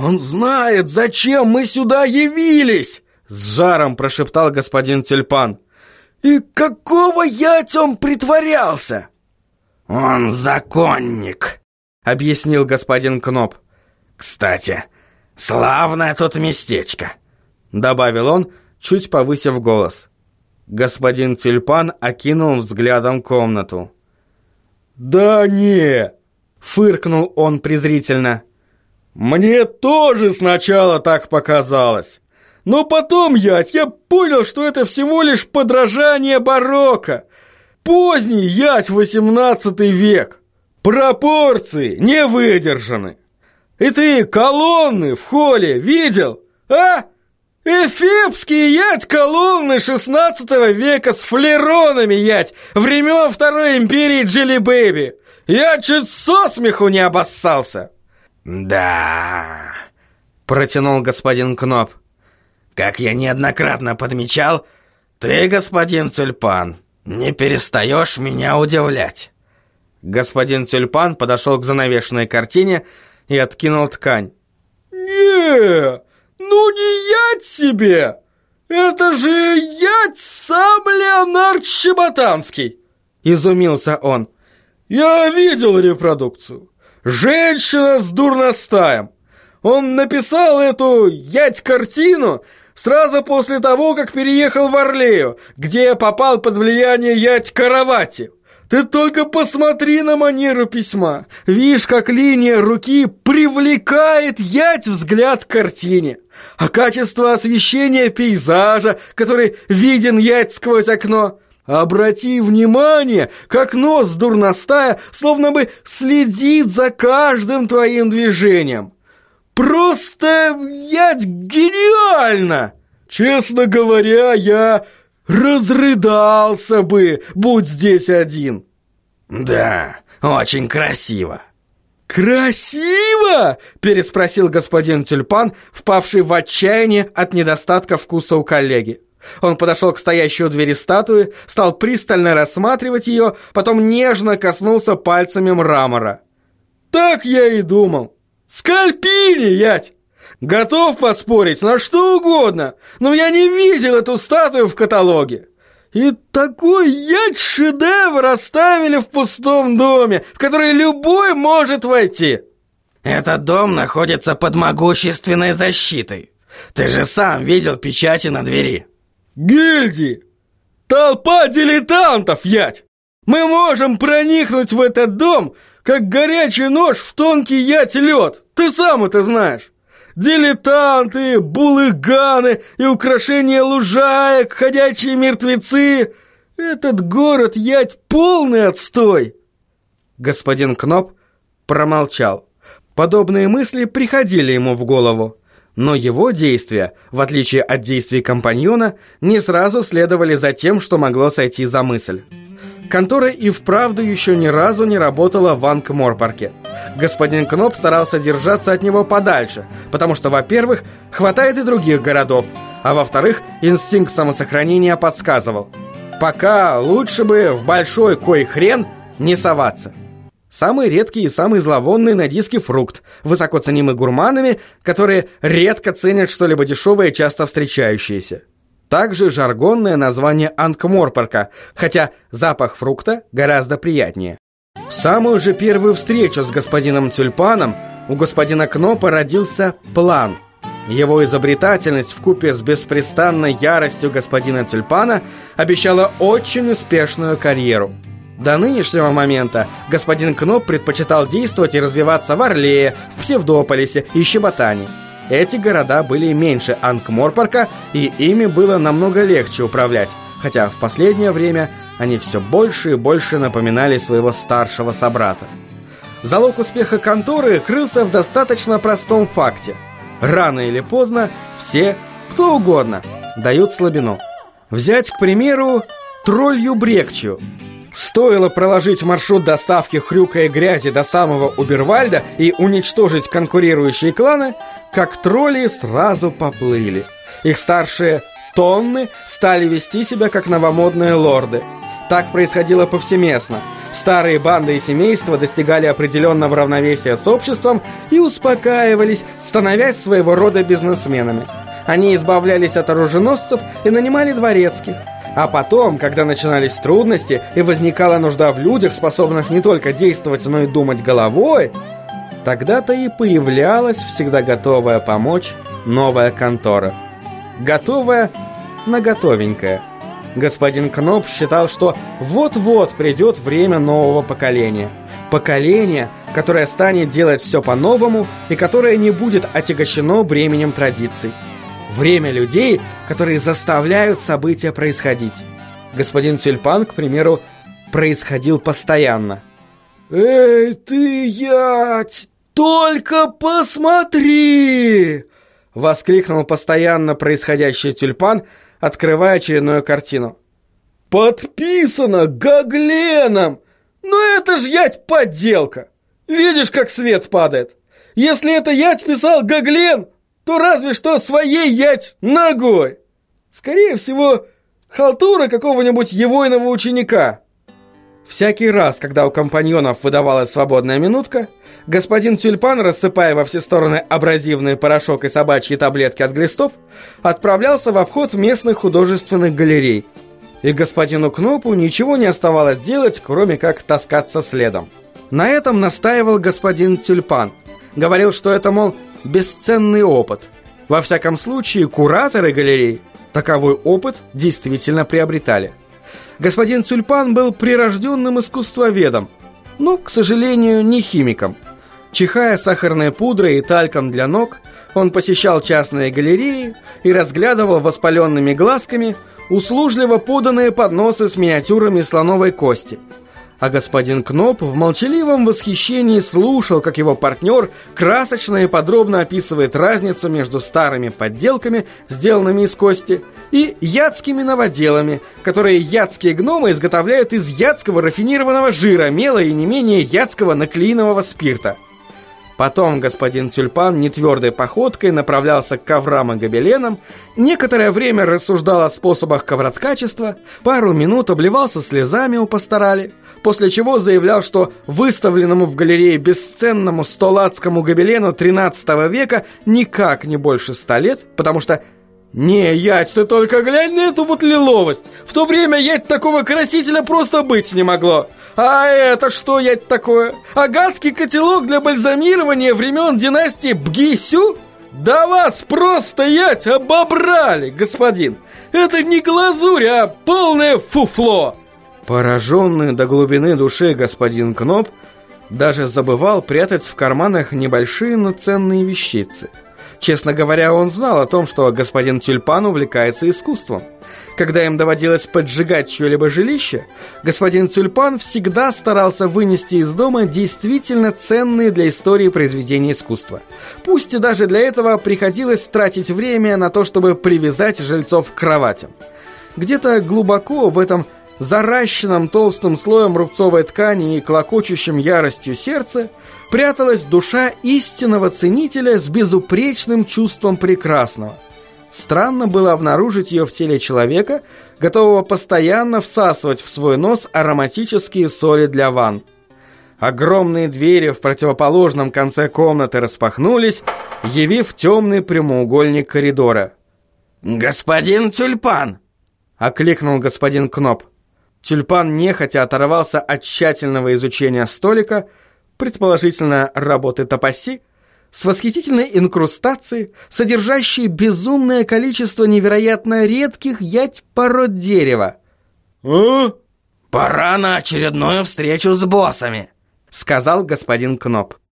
«Он знает, зачем мы сюда явились!» — с жаром прошептал господин Тюльпан. «И какого ять он притворялся?» «Он законник», — объяснил господин Кноп. «Кстати, славное тут местечко», — добавил он, чуть повысив голос. Господин Тюльпан окинул взглядом комнату. «Да не!» — фыркнул он презрительно. «Мне тоже сначала так показалось. Но потом, я понял, что это всего лишь подражание барокко. Поздний, 18 век. Пропорции не выдержаны. И ты колонны в холле видел, а? Эфепские, колонны 16 века с флеронами, времен Второй империи Джилли Бэби. Я чуть со смеху не обоссался». «Да», — протянул господин Кноп. «Как я неоднократно подмечал, ты, господин Тюльпан, не перестаешь меня удивлять». Господин Тюльпан подошел к занавешенной картине и откинул ткань. «Не, ну не ять себе! Это же ять сам Леонард Щеботанский!» — изумился он. «Я видел репродукцию. Женщина с дурностаем. Он написал эту ять-картину сразу после того, как переехал в Орлею, где попал под влияние ять-Каравати. Ты только посмотри на манеру письма. Видишь, как линия руки привлекает ять взгляд к картине. А качество освещения пейзажа, который виден ять сквозь окно. Обрати внимание, как нос дурностая словно бы следит за каждым твоим движением. Просто ять гениально! Честно говоря, я разрыдался бы, будь здесь один». «Да, очень красиво». «Красиво?» – переспросил господин Тюльпан, впавший в отчаяние от недостатка вкуса у коллеги. Он подошел к стоящей у двери статуи, стал пристально рассматривать ее, потом нежно коснулся пальцами мрамора. «Так я и думал. Скальпини, ять! Готов поспорить на что угодно, но я не видел эту статую в каталоге. И такой шедевр оставили в пустом доме, в который любой может войти». «Этот дом находится под могущественной защитой. Ты же сам видел печати на двери». «Гильдии! Толпа дилетантов, ять! Мы можем проникнуть в этот дом, как горячий нож в тонкий лед. Ты сам это знаешь. Дилетанты, булыганы и украшения лужаек, ходячие мертвецы. Этот город, полный отстой». Господин Кноп промолчал. Подобные мысли приходили ему в голову. Но его действия, в отличие от действий компаньона, не сразу следовали за тем, что могло сойти за мысль. Контора и вправду еще ни разу не работала в Анкморпорке. Господин Кноп старался держаться от него подальше, потому что, во-первых, хватает и других городов, а во-вторых, инстинкт самосохранения подсказывал: пока лучше бы в большой кой хрен не соваться. Самый редкий и самый зловонный на диске фрукт, высоко ценимый гурманами, которые редко ценят что-либо дешевое, часто встречающееся. Также жаргонное название Анкморпорка, хотя запах фрукта гораздо приятнее. В самую же первую встречу с господином Тюльпаном у господина Кнопа родился план. Его изобретательность вкупе с беспрестанной яростью господина Тюльпана обещала очень успешную карьеру. До нынешнего момента господин Кноп предпочитал действовать и развиваться в Орлее, в Псевдополисе и Щеботане. Эти города были меньше Анкморпорка, и ими было намного легче управлять, хотя в последнее время они все больше и больше напоминали своего старшего собрата. Залог успеха конторы крылся в достаточно простом факте. Рано или поздно все, кто угодно, дают слабину. Взять, к примеру, троллью Брекчию. Стоило проложить маршрут доставки хрюка и грязи до самого Убервальда и уничтожить конкурирующие кланы, как тролли сразу поплыли. Их старшие тонны стали вести себя как новомодные лорды. Так происходило повсеместно. Старые банды и семейства достигали определенного равновесия с обществом и успокаивались, становясь своего рода бизнесменами. Они избавлялись от оруженосцев и нанимали дворецких. А потом, когда начинались трудности и возникала нужда в людях, способных не только действовать, но и думать головой, тогда-то и появлялась всегда готовая помочь новая контора. Готовая на готовенькое. Господин Кноп считал, что вот-вот придет время нового поколения. Поколение, которое станет делать все по-новому и которое не будет отягощено бременем традиций. Время людей, которые заставляют события происходить. Господин Тюльпан, к примеру, происходил постоянно. «Эй, ты, ять, только посмотри!» — воскликнул постоянно происходящий Тюльпан, открывая очередную картину. «Подписано Гогленом! Но это ж, ять, подделка! Видишь, как свет падает? Если это, ять, писал Гоглен, то разве что своей, ять, ногой! Скорее всего, халтура какого-нибудь егойного ученика». Всякий раз, когда у компаньонов выдавалась свободная минутка, господин Тюльпан, рассыпая во все стороны абразивный порошок и собачьи таблетки от глистов, отправлялся в обход местных художественных галерей. И господину Кнопу ничего не оставалось делать, кроме как таскаться следом. На этом настаивал господин Тюльпан. Говорил, что это, мол, бесценный опыт. Во всяком случае, кураторы галерей таковой опыт действительно приобретали. Господин Тюльпан был прирожденным искусствоведом, но, к сожалению, не химиком. Чихая сахарной пудрой и тальком для ног, он посещал частные галереи и разглядывал воспаленными глазками услужливо поданные подносы с миниатюрами слоновой кости. А господин Кноп в молчаливом восхищении слушал, как его партнер красочно и подробно описывает разницу между старыми подделками, сделанными из кости, и ядскими новоделами, которые ядские гномы изготовляют из ядского рафинированного жира, мела и не менее ядского наклеинового спирта. Потом господин Тюльпан нетвердой походкой направлялся к коврам и гобеленам, некоторое время рассуждал о способах ковроткачества, пару минут обливался слезами у пасторали, после чего заявлял, что выставленному в галерее бесценному столацкому гобелену XIII века никак не больше 100 лет, потому что «Не, ять, ты только глянь на эту вот лиловость! В то время, ять, такого красителя просто быть не могло! А это что, ять, такое? Агатский котелок для бальзамирования времен династии Бгисю? Да вас просто, ять, обобрали, господин! Это не глазурь, а полное фуфло!» Пораженный до глубины души господин Кноп даже забывал прятать в карманах небольшие, но ценные вещицы. Честно говоря, он знал о том, что господин Тюльпан увлекается искусством. Когда им доводилось поджигать чье-либо жилище, господин Тюльпан всегда старался вынести из дома действительно ценные для истории произведения искусства. Пусть и даже для этого приходилось тратить время на то, чтобы привязать жильцов к кроватям. Где-то глубоко в этом заращенном толстым слоем рубцовой ткани и клокочущем яростью сердце пряталась душа истинного ценителя с безупречным чувством прекрасного. Странно было обнаружить ее в теле человека, готового постоянно всасывать в свой нос ароматические соли для ванн. Огромные двери в противоположном конце комнаты распахнулись, явив темный прямоугольник коридора. «Господин Тюльпан!» — окликнул господин Кноп. Тюльпан нехотя оторвался от тщательного изучения столика, предположительно работы топаси, с восхитительной инкрустацией, содержащей безумное количество невероятно редких пород дерева. «А?» «Пора на очередную встречу с боссами», — сказал господин Кноп.